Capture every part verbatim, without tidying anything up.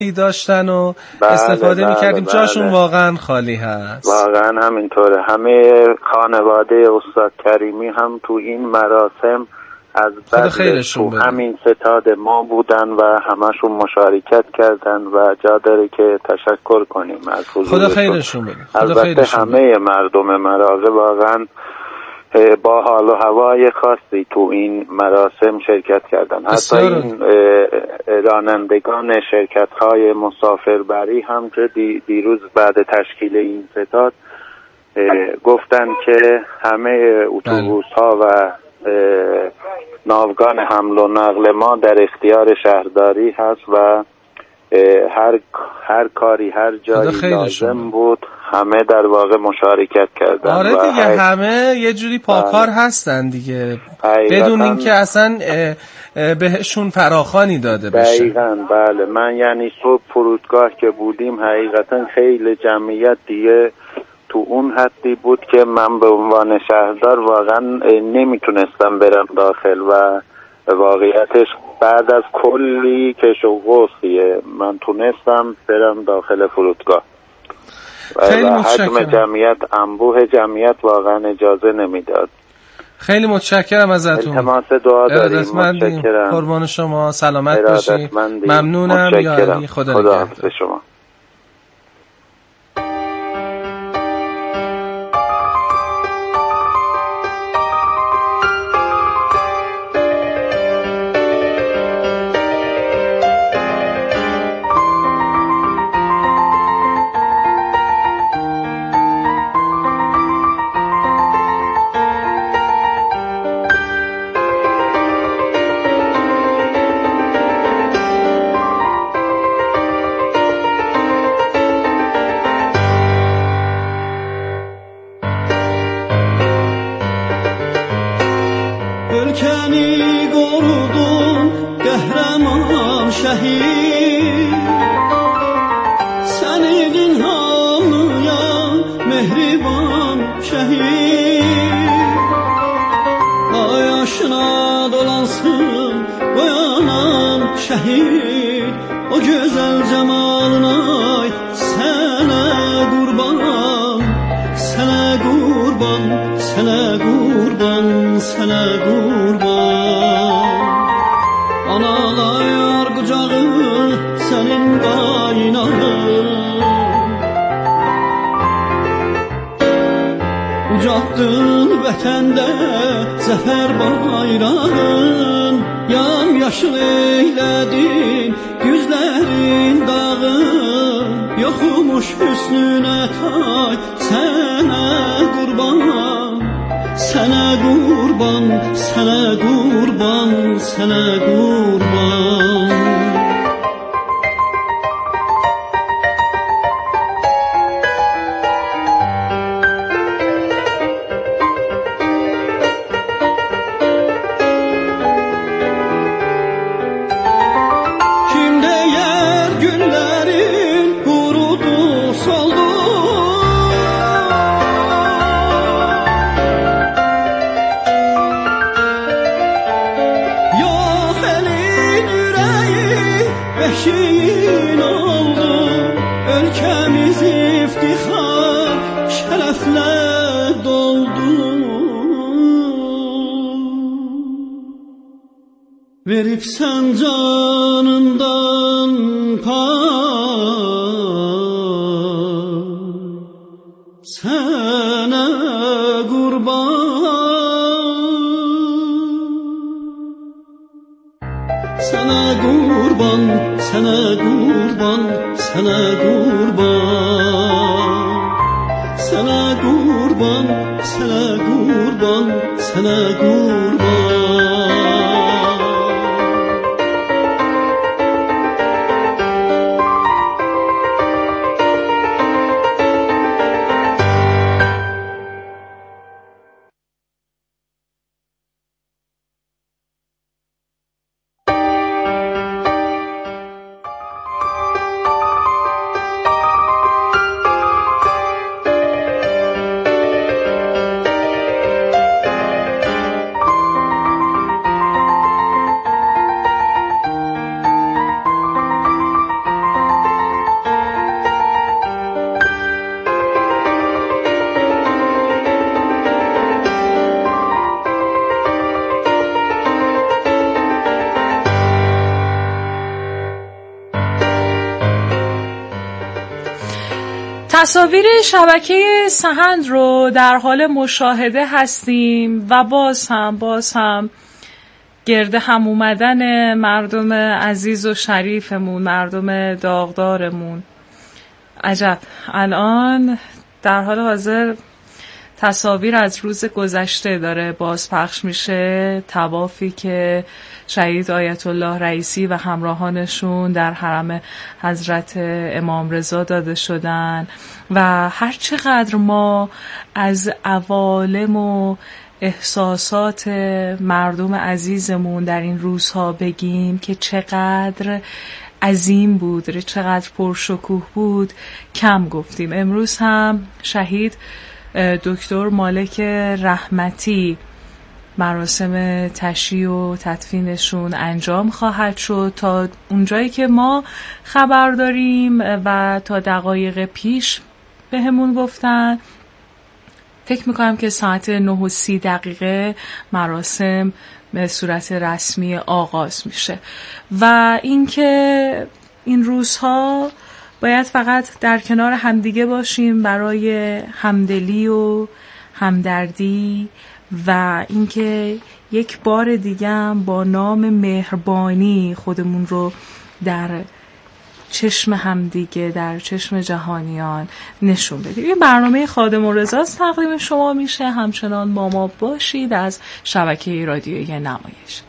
داشتن و بله استفاده بله میکردیم بله. جاشون واقعا خالی هست. واقعا همینطوره. همه خانواده استاد کریمی هم تو این مراسم از بدل تو همین ستاد ما بودن و همشون مشارکت کردن و جا داره که تشکر کنیم از حضورشون. خدا خیرشون بده. البته همه مردم مراغه واقعا با حال و هوای خاصی تو این مراسم شرکت کردن. حتی این رانندگان شرکت های مسافربری هم که دیروز بعد تشکیل این ستاد گفتن که همه اتوبوس ها و ناوگان حمل و نقل ما در اختیار شهرداری هست و هر هر کاری هر جایی لازم بود همه در واقع مشارکت کردن. آره دیگه و همه یه جوری پاکار هستن دیگه بدون اینکه اصلا بهشون فراخوانی داده بشه. دقیقاً بله. من یعنی صبح فرودگاه که بودیم حقیقتا خیلی جمعیت دیگه تو اون حدی بود که من به عنوان شهردار واقعا نمیتونستم برم داخل و واقعیتش بعد از کلی کش و قوسیه من تونستم برم داخل فرودگاه و حجم جمعیت انبوه جمعیت واقعا اجازه نمیداد. خیلی متشکرم ازتون. التماس دعا داریم. متشکرم. قربان شما. سلامت باشید. ممنونم. یاری خدا نگهدار شما. تصاویر شبکه سحند رو در حال مشاهده هستیم و باز هم باز هم گرد هم اومدن مردم عزیز و شریفمون، مردم داغدارمون. عجب، الان در حال حاضر تصاویر از روز گذشته داره بازپخش میشه، طوافی که شهید آیت الله رئیسی و همراهانشون در حرم حضرت امام رضا داده شدن و هر چقدر ما از عوالم و احساسات مردم عزیزمون در این روزها بگیم که چقدر عظیم بود، چقدر پرشکوه بود، کم گفتیم. امروز هم شهید دکتر مالک رحمتی مراسم تشییع و تدفینشون انجام خواهد شد. تا اونجایی که ما خبر داریم و تا دقایق پیش به همون گفتن، فکر میکنم که ساعت نه و سی دقیقه مراسم به صورت رسمی آغاز میشه و اینکه این روزها باید فقط در کنار همدیگه باشیم برای همدلی و همدردی و اینکه یک بار دیگه هم با نام مهربانی خودمون رو در چشم همدیگه، در چشم جهانیان نشون بدیم. این برنامه خادم الرضا تقدیم شما میشه. همچنان با ما باشید از شبکه رادیویی نمایش.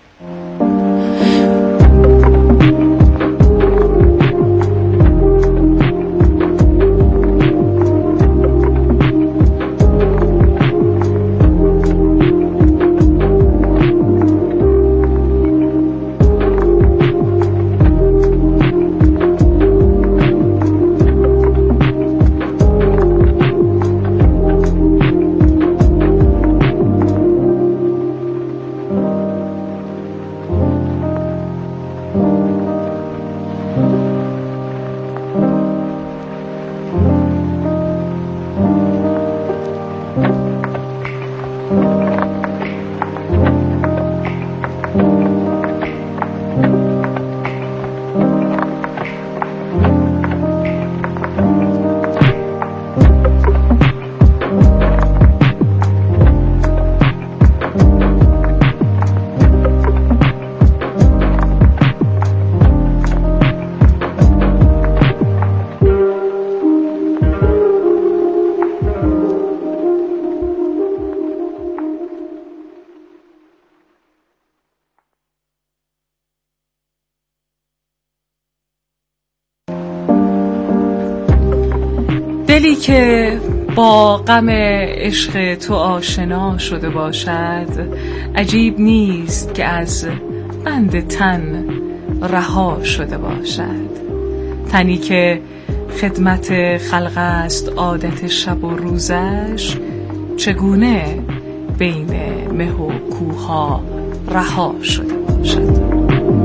دلی که با غم عشق تو آشنا شده باشد، عجیب نیست که از بند تن رها شده باشد. تنی که خدمت خلق است عادت شب و روزش، چگونه بین مه و کوها رها شده باشد.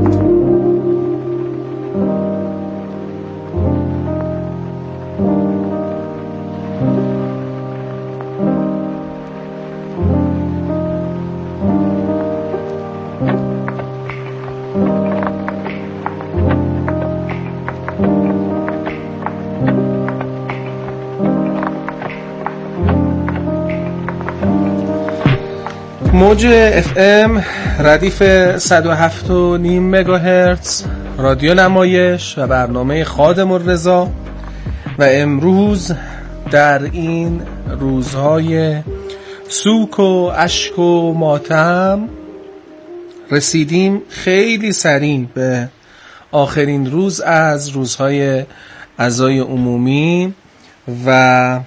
موج اف ام ردیف صد و هفت و نیم مگاهرتز رادیو نمایش و برنامه خادم الرضا. و امروز در این روزهای سوک و اشک و ماتم رسیدیم خیلی سریع به آخرین روز از روزهای عزای عمومی و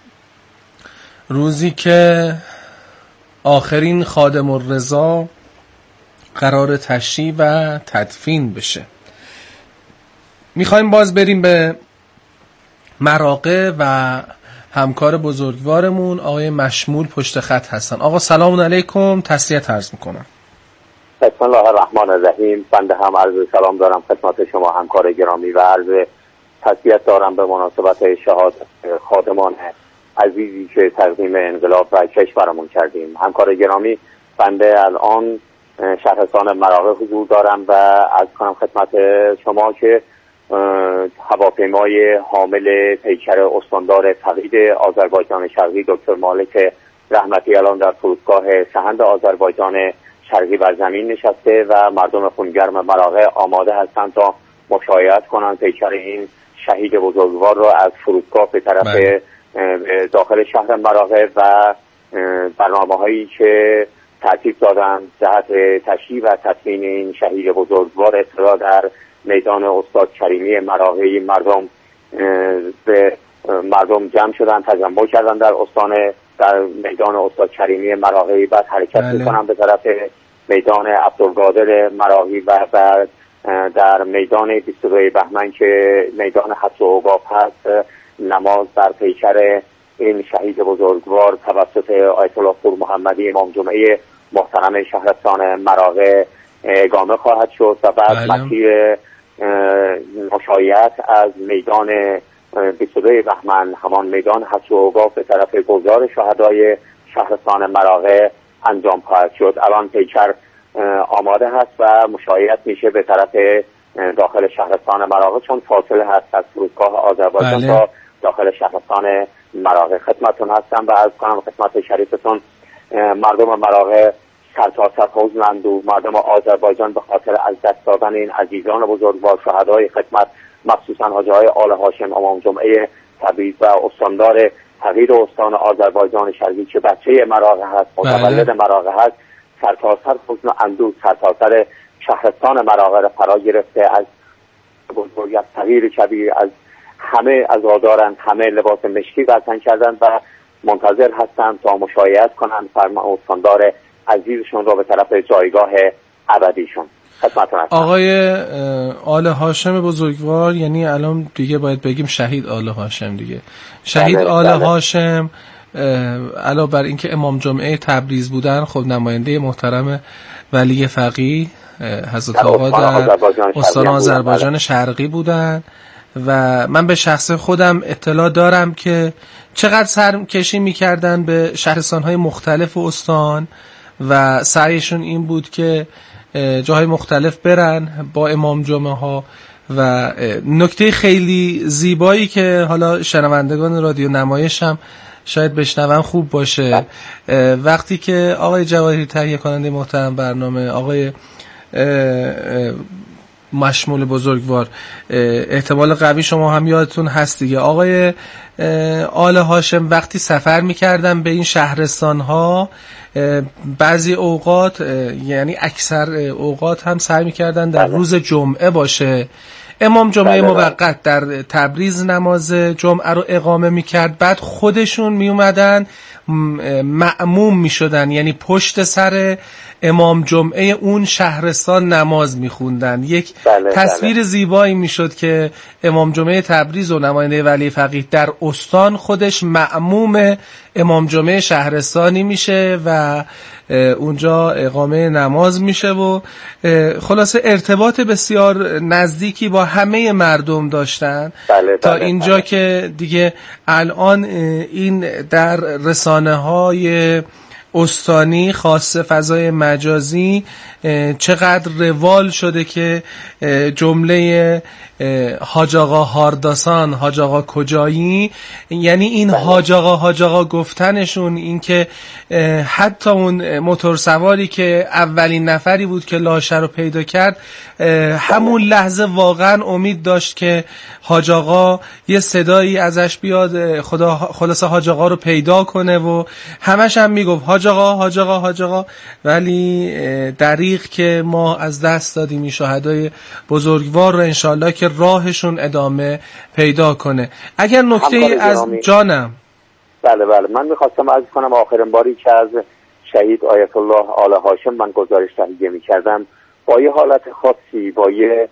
روزی که آخرین خادم الرضا قرار تشییع و تدفین بشه. میخوایم باز بریم به مراغه و همکار بزرگوارمون آقای مشمول پشت خط هستن. آقا سلام علیکم، تسلیت عرض میکنم. بسم الله الرحمن الرحیم. بنده هم عرض سلام دارم خدمت شما همکار گرامی و عرض تسلیت دارم به مناسبت شهادت خادمان عزیزی که تقدیم انقلاب و کشورمون کردیم. همکار گرامی، بنده الان شهرستان مراغه حضور دارم و عرض کنم خدمت شما که هواپیمای حامل پیکر استاندار فقید آذربایجان شرقی دکتر مالک رحمتی الان در فرودگاه سهند آذربایجان شرقی بر زمین نشسته و مردم خونگرم مراغه آماده هستند تا مشایعت کنند پیکر این شهید بزرگوار را از فرودگاه به طرف داخل شهر مراغه و برنامه هایی که ترتیب دادن جهت تشییع و تدفین این شهید بزرگوار اطلاع در میدان استاد کریمی مراغه. مردم به مردم جمع شدن، تجمع کردن در استان در میدان استاد کریمی مراغه، بعد حرکت میکنن به طرف میدان عبدالقادر مراغی و بعد در میدان بیست و دو بهمن که میدان حبس و اوقاف هست نماز بر پیکر این شهید بزرگوار توسط آیت الله پور محمدی امام جمعه محترم شهرستان مراغه اقامه خواهد شد و بعد مسیر مشایعت از میدان بیست و دو بهمن همان میدان حبس و اوقاف به طرف گذار شهدای شهرستان مراغه انجام خواهد شد. الان پیکر آماده هست و مشایعت میشه به طرف داخل شهرستان مراغه چون فاصله هست از فرودگاه آذربایجان تا داخل شهرستان مراغه. خدمتتون هستم و عرض کنم خدمت شریفتون مردم مراغه سرتاسر حزنند و مردم آذربایجان به خاطر از دست دادن این عزیزان بزرگوار شهدای خدمت مخصوصا حاجی‌های آل هاشم امام جمعه تبریز و استاندار فقید استان آذربایجان شرقی که بچه مراغه هست، متولد مراغه هست، سرتاسر حزن و اندوه سرتاسر شهرستان مراغه را فرا گرفته. از بزرگیت صغیر کبیر از همه عزادارند، همه لباس مشکی بر کردند و منتظر هستند تا مشایعت کنند فرمان استاندار عزیزشون را به طرف جایگاه ابدیشون. آقای آل هاشم بزرگوار، یعنی الان دیگه باید بگیم شهید آل هاشم دیگه، شهید بله، آل بله. هاشم علاوه بر اینکه امام جمعه تبریز بودن، خب نماینده محترم ولی فقیه حضرت آقا در استان آذربایجان شرقی بودن و من به شخص خودم اطلاع دارم که چقدر سرکشی میکردن به شهرستان‌های مختلف استان و سعیشون این بود که جاهای مختلف برن با امام جمعه ها. و نکته خیلی زیبایی که حالا شنوندگان رادیو نمایش هم شاید بشنون خوب باشه، وقتی که آقای جواهری تهیه کننده محترم برنامه، آقای مشمول بزرگوار، احتمال قوی شما هم یادتون هست دیگه، آقای آل هاشم وقتی سفر میکردن به این شهرستان ها بعضی اوقات، یعنی اکثر اوقات هم سعی میکردن در روز جمعه باشه. امام جمعه موقت در تبریز نماز جمعه رو اقامه میکرد، بعد خودشون میومدن مأموم میشدن، یعنی پشت سر امام جمعه اون شهرستان نماز میخوندن. یک بله تصویر بله. زیبایی میشد که امام جمعه تبریز و نماینده ولی فقیه در استان خودش مأموم امام جمعه شهرستانی میشه و اونجا اقامه نماز میشه و خلاصه ارتباط بسیار نزدیکی با همه مردم داشتن بله تا بله اینجا بله. که دیگه الان این در رسانه های استانی خاصه فضای مجازی چقدر روال شده که جمله حاج آقا هارداسان، حاج آقا کجایی، یعنی این حاج آقا حاج آقا گفتنشون، این که حتی اون موتور سواری که اولین نفری بود که لاشه رو پیدا کرد همون لحظه واقعا امید داشت که حاج آقا یه صدایی ازش بیاد، خدا خلاصه حاج آقا رو پیدا کنه و همش هم میگفت حاج آقا حاج آقا حاج آقا، ولی دریغ که ما از دست دادیم این شهدای بزرگوار رو، انشالله که راهشون ادامه پیدا کنه. اگر نکته ای از جانم بله بله من میخواستم عرض کنم آخرین باری که از شهید آیت الله آل هاشم من گزارش تهیه میکردم با یه حالت خاصی، با یه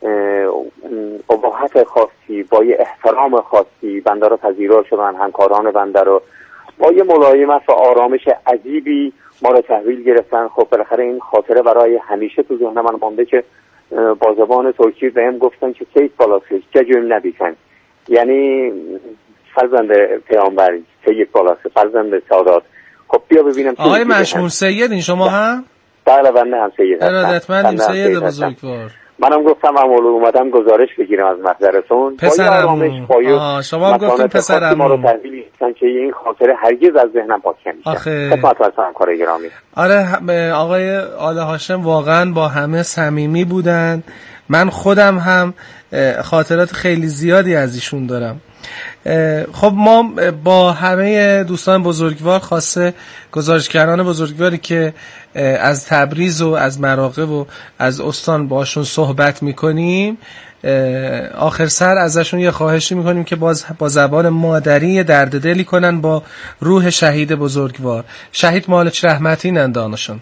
اباحت خاصی، با یه احترام خاصی بنده رو پذیرا شدن، همکاران بنده رو با یه ملایمت و آرامش عجیبی ما رو تحویل گرفتن. خب بالاخره این خاطره برای همیشه تو ذهن من مونده که با زبان ترکی بهم گفتن که سید بالاسیج گجم نبیکن، یعنی فرزند پیامبر سید بالاسیج، فرزند سادات. خب بیا ببینم آقای مشمول سید این شما هم؟ بله بنده هم سید ارادتمندیم سید بزرگوار. منم گفتم امول اومدم گزارش بگیرم از محضرتون. پسرم شما گفتیم پسرم ما رو تحویل کردن که این خاطره هرگز از ذهنم پاک نمیشه. خدمت از همکار گرامی. آره آقای آل هاشم واقعا با همه صمیمی بودن. من خودم هم خاطرات خیلی زیادی از ایشون دارم. خب ما با همه دوستان بزرگوار، خاصه گزارشگران بزرگواری که از تبریز و از مراغه و از استان باشون صحبت میکنیم، آخر سر ازشون یه خواهشی میکنیم که باز با زبان مادری درد دلی کنن با روح شهید بزرگوار. شهید مالک رحمتی نندانشون.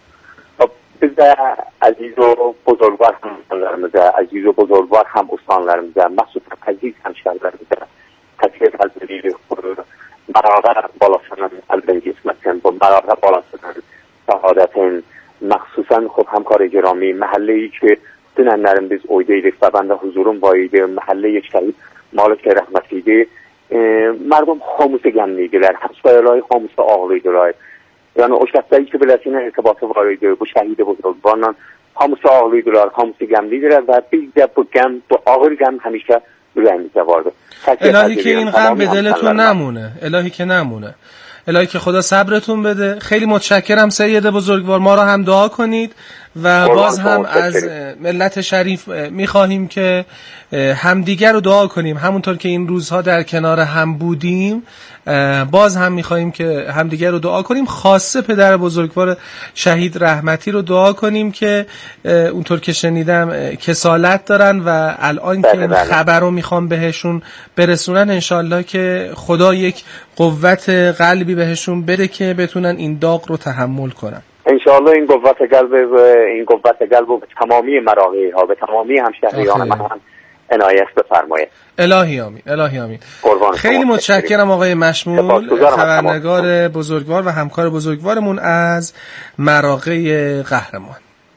عزیز و بزرگوار هم استانlarımıza، عزیز و بزرگوار هم استانlarımıza، مخصوصا عزیز همشهرlarımıza تسلیت از دلیل مراغه باlasının elden geçmekten bu marağa balasının şehadetin مخصوصا خب همکار گرامی محله‌ای که dünenlerin biz oydaydık ve ben de huzurum bayıydı. Mahalle şehit Malik rahmetliydi. Merdum xamusu gemliydiler. Hamsayalay xamusu ağlıydılar. Yani o şahsları ki bilesine irtibatı var idi. Bu şehide buzurgvarla hamısı ağlıydılar, hamısı gemliydiler ve biz de bu gem, bu ağır gem همیشه yüreğimizde vardı. الهی که این غم به دلتون نمونه. الهی که نمونه. الهی که خدا صبرتون بده. خیلی متشکرم سید بزرگوار. ما را هم دعا کنید و باز هم از ملت شریف میخواهیم که همدیگر رو دعا کنیم. همونطور که این روزها در کنار هم بودیم، باز هم میخواهیم که همدیگر رو دعا کنیم. خاصه پدر بزرگوار شهید رحمتی رو دعا کنیم که اونطور که شنیدم کسالت دارن و الان که این خبر رو میخوام بهشون برسونن، انشالله که خدا یک قوت قلبی بهشون بده که بتونن این داغ رو تحمل کنن. انشالله این قوت قلب این قوت قلب رو به تمامی مراغی ها، به تمامی همشهریان من هم عنایت بفرمایید. الهی آمین. الهی آمین. خیلی متشکرم آقای مشمول، خبرنگار بزرگوار و همکار بزرگوارمون از مراغه قهرمان.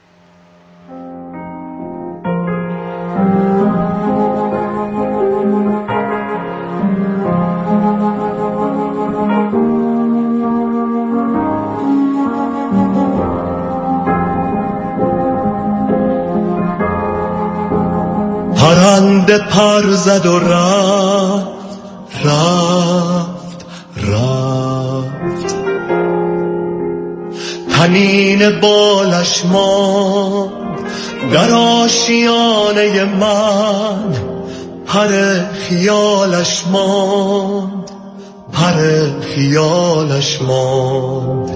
پرنده پر زد و رفت رفت رفت، طنین بالش ماند در آشیانه من، پر خیالش ماند، پر خیالش ماند.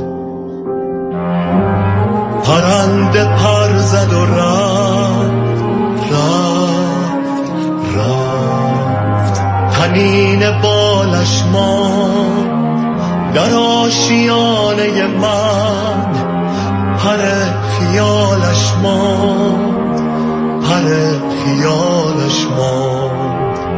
پرنده پر زد و رفت رفت رفت، طنین بالش ماند در آشیانه من، پر خیالش ماند، پر خیالش ماند.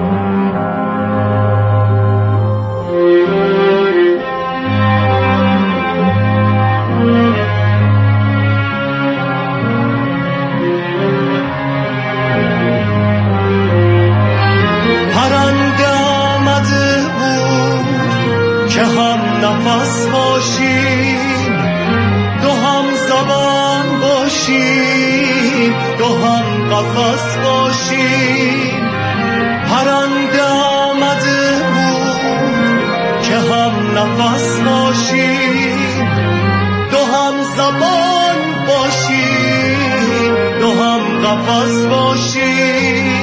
نفس باشیم دو هم زبان باشیم، دو هم قفس باشیم. پرنده آمده بود که هم نفس باشیم، دو هم زبان باشیم، دو هم قفس باشیم.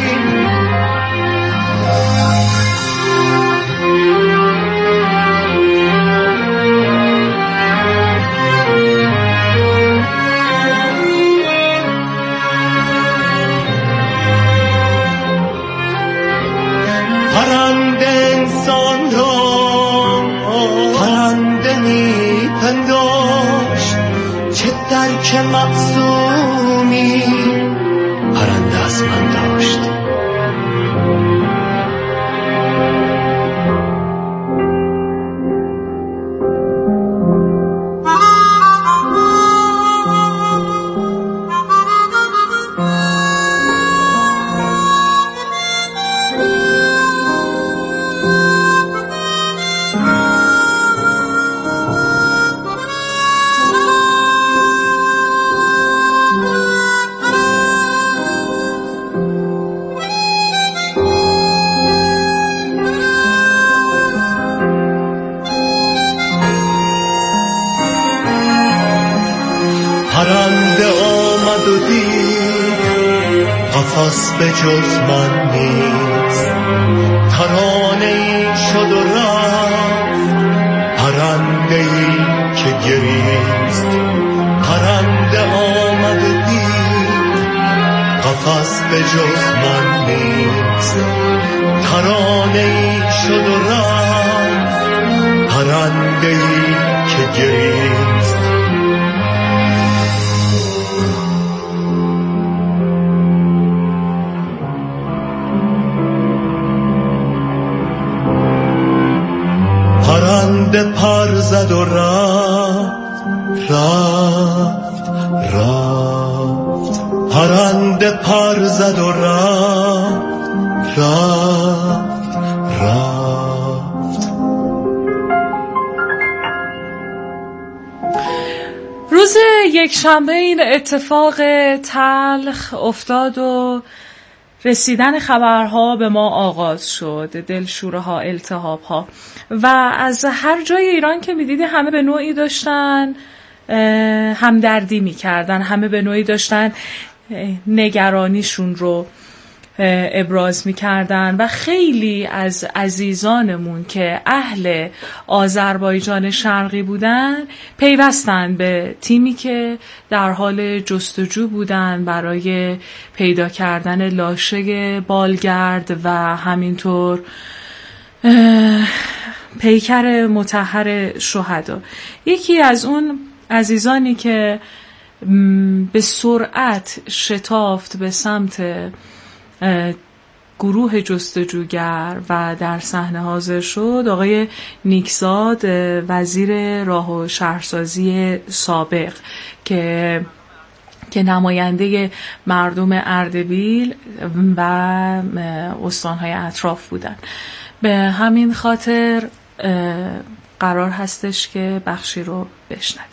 پرنده انسان را پرنده می پنداشت، چه درک مقسومی پرنده از من داشت. قفس به جز من نیست. ترانه ای شد و رفت، پرنده ای که گریست. پرنده آمد و دید قفس به جز من نیست. ترانه ای شد و رفت، پرنده ای که گریست. پرنده پر زد و رفت رفت رفت. پرنده پر زد و رفت رفت رفت. روز یک شنبه این اتفاق تلخ افتاد و رسیدن خبرها به ما آغاز شد. دلشورها، التهابها و از هر جای ایران که میدیدی همه به نوعی داشتن همدردی میکردن، همه به نوعی داشتن نگرانیشون رو ابراز میکردن و خیلی از عزیزانمون که اهل آذربایجان شرقی بودن پیوستن به تیمی که در حال جستجو بودن برای پیدا کردن لاشه بالگرد و همینطور پیکر مطهر شهدا. یکی از اون عزیزانی که به سرعت شتافت به سمت گروه جستجوگر و در صحنه حاضر شد آقای نیکزاد، وزیر راه و شهرسازی سابق که که نماینده مردم اردبیل و استانهای اطراف بودن. به همین خاطر قرار هستش که بخشی رو بشنویم.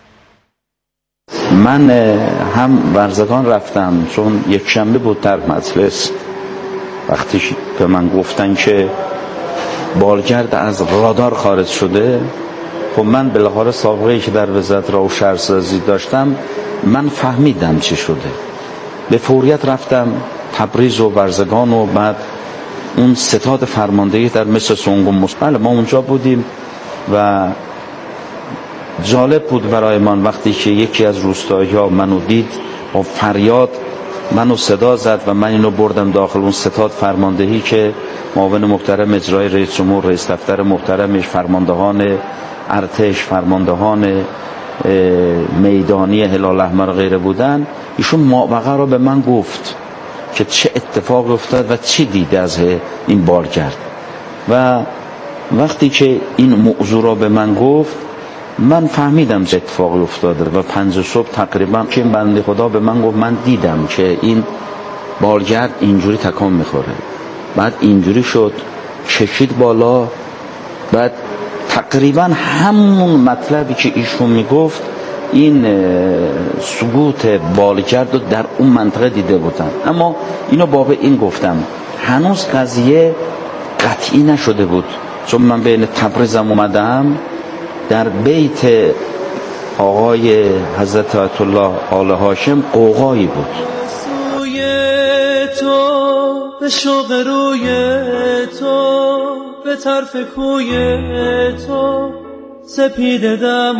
من هم ورزگان رفتم چون یک شنبه بود در مجلس، وقتی به من گفتن که بالگرد از رادار خارج شده، خب من به لحاظ سابقه‌ای که در وزارت راه و شهرسازی داشتم من فهمیدم چی شده. به فوریت رفتم تبریز و ورزگان و بعد اون ستاد فرماندهی در مثل سنگون مصبل ما اونجا بودیم و جالب بود برای من وقتی که یکی از روستایی‌ها منو دید و فریاد منو صدا زد و من اینو بردم داخل اون ستاد فرماندهی که معاون محترم اجرای رئیس جمهور، رئیس دفتر محترمش، فرماندهان ارتش، فرماندهان میدانی هلال احمر و غیره بودن. ایشون مابقه رو به من گفت که چه اتفاق افتاد و چی دیده از این بالگرد. و وقتی که این موضوع رو به من گفت من فهمیدم چه اتفاقی افتاده و پنج صبح تقریبا که این بنده خدا به من گفت من دیدم که این بالگرد اینجوری تکان میخوره. بعد اینجوری شد، کشید بالا، بعد تقریبا همون مطلبی که ایشون میگفت این سقوط بالگرد رو در اون منطقه دیده بودن. اما اینو باب این گفتم هنوز قضیه قطعی نشده بود، چون من بین تبریزم اومدم در بیت آقای حضرت آیت الله آل هاشم قوقایی بود. سوی تو به شوق روی تو به طرف کوی تو سپیده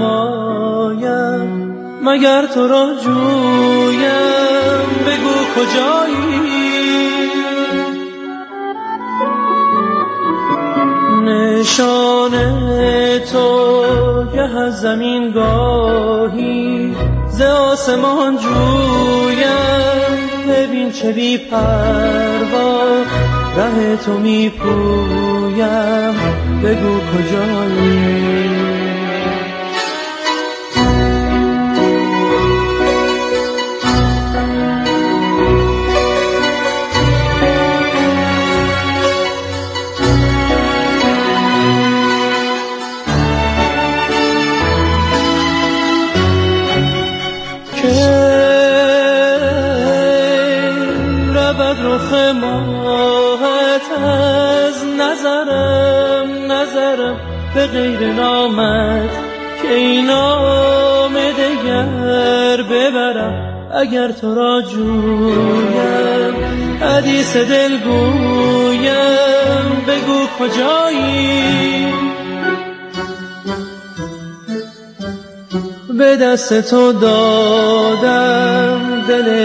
دمایم مگر تو را جویم بگو کجایی. نشان تو گه از زمین گاهی ز آسمان جویم ببین چه بی پروا ره تو می پویم بگو کجایی. رخ ماهت از نظرم نظرم به غیر نامت که این نام دگر ببرم اگر تو را جویم حدیث دل گویم بگو کجایی به دست تو دادم دل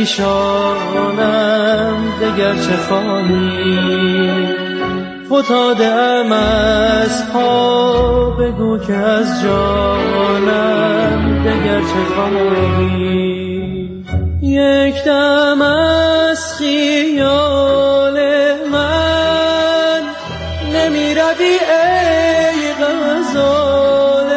پریشانم دگر چه خواهی فتاده‌ام از پا بگو که از جانم دگر چه خواهی یک دم از خیال من نمی روی ای غزال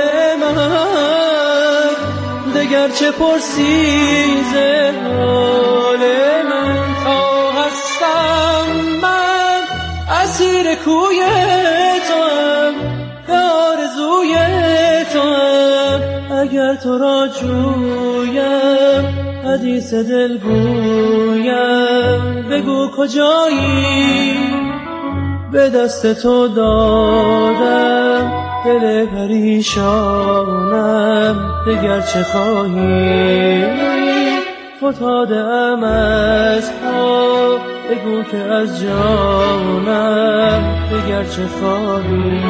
من دگر چه پرسی ز حال من تا هستم من اسیر کوی توام به آرزوی توام اگر تو را جویم حدیث دل گویم بگو کجایی به دست تو دادم دل پریشانم دگر چه خواهی فتاده‌ام از پا بگو که از جانم دگر چه خواهی.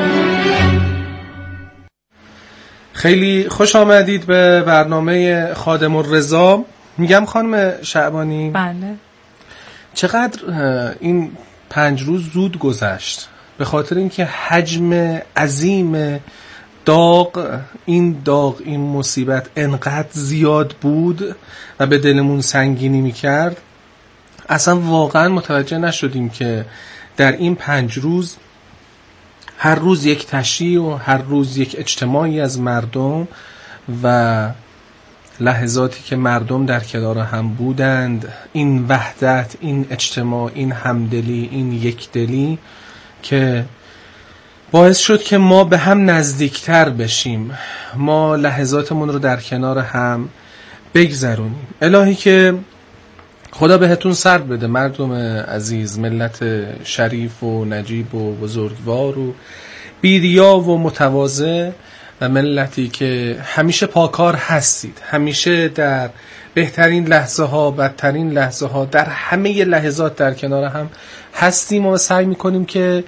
خیلی خوش آمدید به برنامه خادم الرضا. میگم خانم شعبانی بله چقدر این پنج روز زود گذشت به خاطر اینکه حجم عظیم داغ این داغ این مصیبت انقدر زیاد بود و به دلمون سنگینی میکرد اصلا واقعا متوجه نشدیم که در این پنج روز هر روز یک تشییع و هر روز یک اجتماعی از مردم و لحظاتی که مردم در کنار هم بودند، این وحدت، این اجتماع، این همدلی، این یکدلی که باعث شد که ما به هم نزدیکتر بشیم، ما لحظاتمون رو در کنار هم بگذرونیم. الهی که خدا بهتون سر بده مردم عزیز، ملت شریف و نجیب و بزرگوار و بیریا و متواضع و ملتی که همیشه پاکار هستید، همیشه در بهترین لحظه ها، بدترین لحظه ها، در همه لحظات در کنار هم هستیم و سعی میکنیم که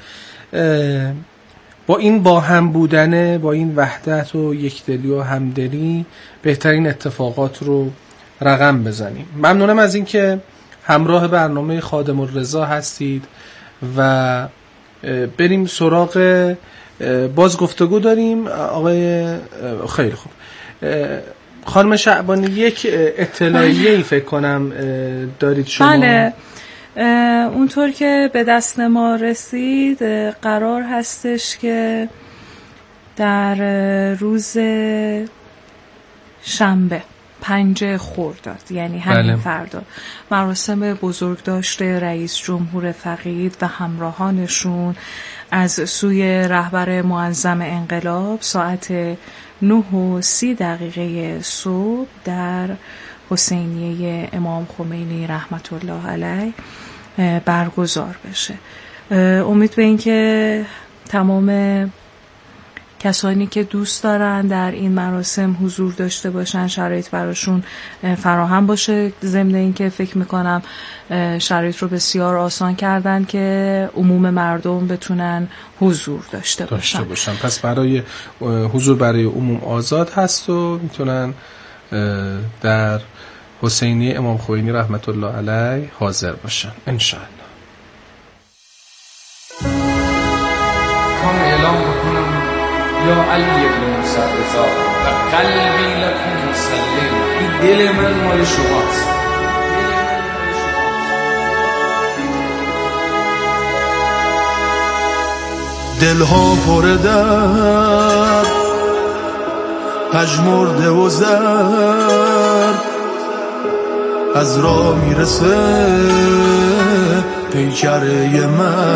با این با هم بودن، با این وحدت و یکدلی و همدلی بهترین اتفاقات رو رقم بزنیم. ممنونم از این که همراه برنامه خادم الرضا هستید و بریم سراغ باز گفتگو داریم. آقای خیلی خوب خانم شعبانی، یک اطلاعیه‌ای فکر کنم دارید شما. بله، اونطور که به دست ما رسید قرار هستش که در روز شنبه پنج خرداد یعنی همین بله. فردا مراسم بزرگداشت رئیس جمهور فقید و همراهانشون از سوی رهبر معظم انقلاب ساعت نه و سی دقیقه صبح در حسینیه امام خمینی رحمت الله علیه برگزار بشه. امید به این که تمام کسانی که دوست دارن در این مراسم حضور داشته باشن شرایط براشون فراهم باشه، ضمن این که فکر میکنم شرایط رو بسیار آسان کردن که عموم مردم بتونن حضور داشته باشن. داشته باشن. پس برای حضور برای عموم آزاد هست و میتونن در حسینی امام خمینی رحمت الله علیه حاضر باشن انشاءالله. کام اعلام بکنم یا علی ابن موسی رضا و قلبی لکن مسلم، این دل من مال شماست. دلها پر درد پژمرده و زرد از راه میرسه پیکره من.